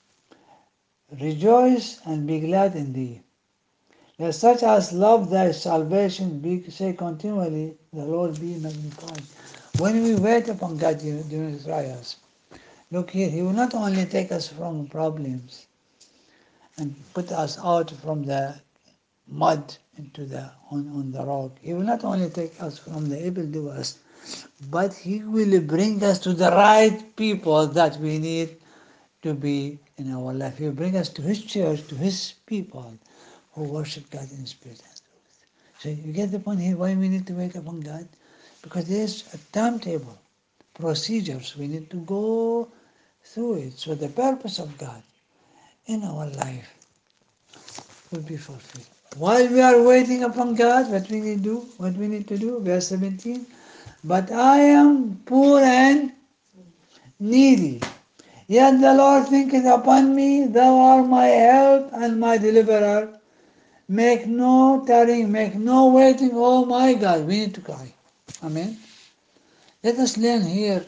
rejoice and be glad in thee. Let such as love thy salvation say continually, the Lord be magnified. When we wait upon God during the trials, look here, He will not only take us from problems and put us out from the mud into on the rock. He will not only take us from the evildoers, but He will bring us to the right people that we need to be in our life. He will bring us to His church, to His people who worship God in spirit and truth. So you get the point here why we need to wait upon God? Because there's a timetable, procedures. We need to go through it. So the purpose of God in our life will be fulfilled. While we are waiting upon God, what we need to do, verse 17, but I am poor and needy. Yet the Lord thinketh upon me, thou art my help and my deliverer. Make no tarrying, make no waiting, oh my God. We need to cry. Amen. Let us learn here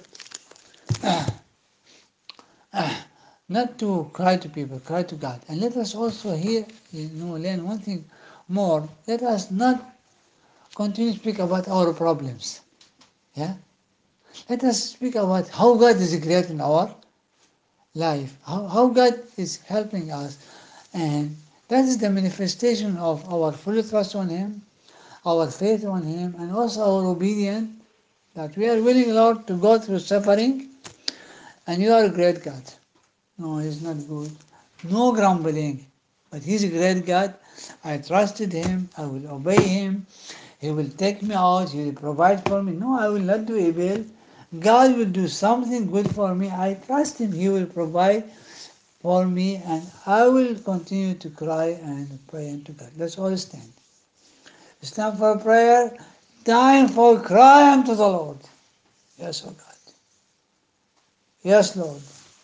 not to cry to people, cry to God. And let us also here, learn one thing more. Let us not continue to speak about our problems. Yeah? Let us speak about how God is great in our life, how God is helping us. And that is the manifestation of our full trust on Him, our faith on Him, and also our obedience, that we are willing, Lord, to go through suffering, and you are a great God. No, He's not good. No grumbling. But He's a great God. I trusted Him. I will obey Him. He will take me out. He will provide for me. No, I will not do evil. God will do something good for me. I trust Him. He will provide for me, and I will continue to cry and pray unto God. Let's all stand. It's time for prayer. Time for cry unto the Lord. Yes, oh God. Yes, Lord.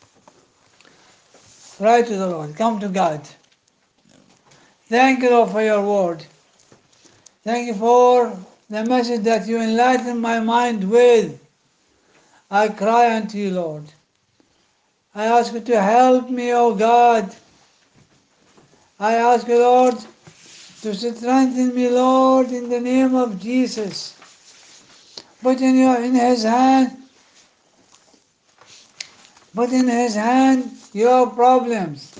Cry to the Lord. Come to God. Thank you, Lord, for your word. Thank you for the message that you enlighten my mind with. I cry unto you, Lord. I ask you to help me, O God. I ask you, Lord, to strengthen me, Lord, in the name of Jesus. Put in His hand, put in His hand your problems.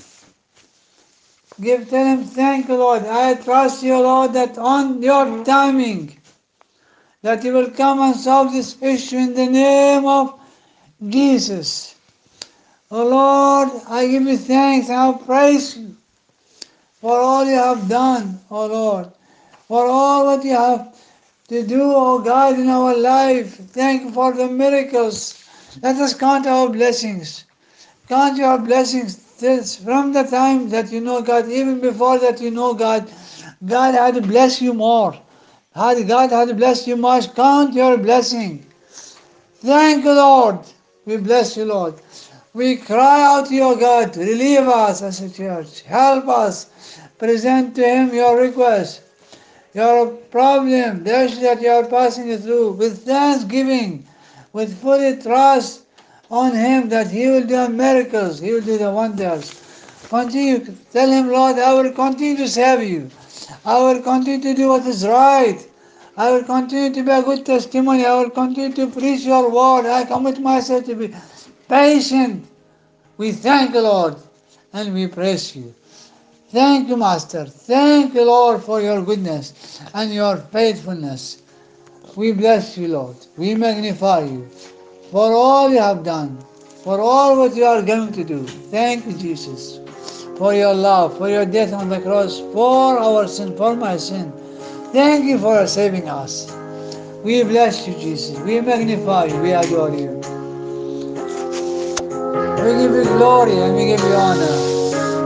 Tell Him, thank you, Lord. I trust you, Lord, that on your timing, that you will come and solve this issue in the name of Jesus. Oh Lord, I give you thanks and I praise you for all you have done, oh Lord, for all what you have to do, oh God, in our life. Thank you for the miracles. Let us count our blessings. Count your blessings from the time that you know God, even before that you know God. God had to bless you more. God had to bless you much. Count your blessing. Thank you, Lord. We bless you, Lord. We cry out to you, God, relieve us as a church. Help us. Present to Him your request, your problem, the issue that you are passing through, with thanksgiving, with full trust on Him that He will do miracles, He will do the wonders. Continue, tell Him, Lord, I will continue to serve you. I will continue to do what is right. I will continue to be a good testimony. I will continue to preach your word. I commit myself to be patient. We thank you, Lord, and we praise you. Thank you, Master. Thank you, Lord, for your goodness and your faithfulness. We bless you, Lord. We magnify you for all you have done, for all what you are going to do. Thank you, Jesus, for your love, for your death on the cross, for our sin, for my sin. Thank you for saving us. We bless you, Jesus. We magnify you. We adore you. We give you glory and we give you honor.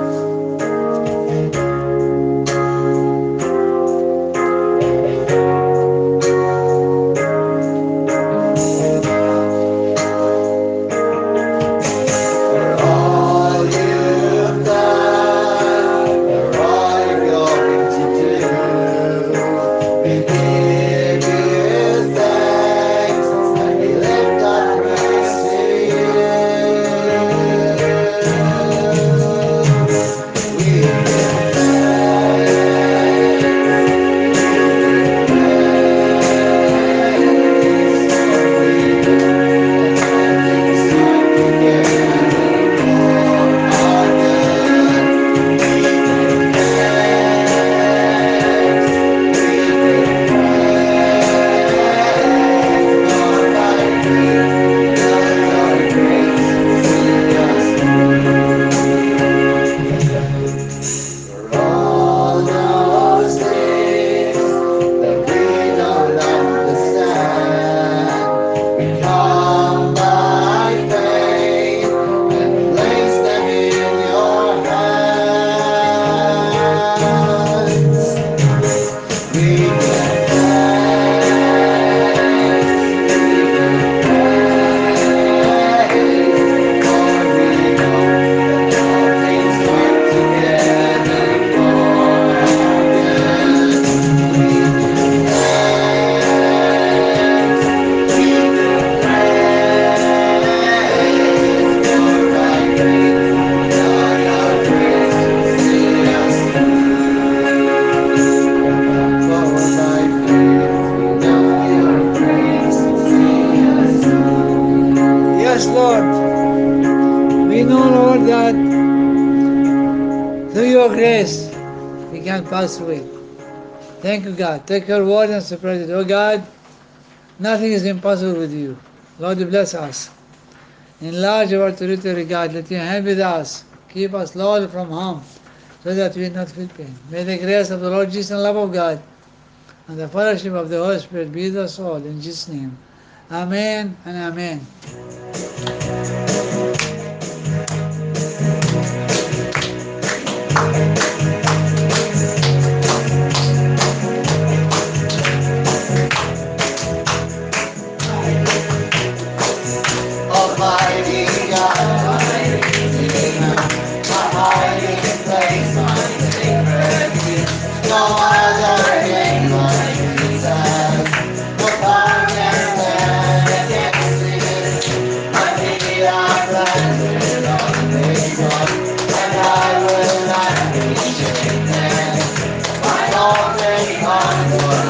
For all you've done, for all you're going to do, we give you thanks and we lift our praise to you. pass away. Thank you, God. Take your word and spread it. Oh God, nothing is impossible with you. Lord, bless us. Enlarge our territory, God. Let your hand with us. Keep us, Lord, from harm, so that we will not feel pain. May the grace of the Lord Jesus and love of God and the fellowship of the Holy Spirit be with us all. In Jesus' name. Amen and amen. Almighty God, my Redeemer, my hiding place, my safe refuge. No other name like Jesus. No power can stand against this. My feet are planted on this rock, and I will not be shaken. My all may conquer.